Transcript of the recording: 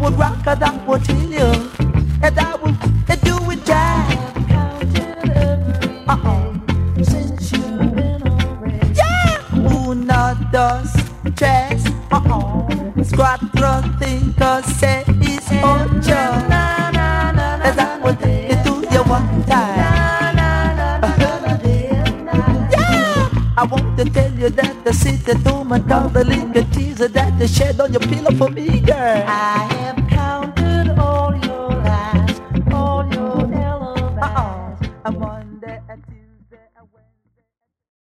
would rock and I would heal you, and I would do it right. Since you've been already. Yeah! Uno, dos, tres, cuatro, cinco, seis, ocho. As I would take it to you one time. Yeah! I want to tell you that the city to my delicacies that the shed on your pillow for me, girl.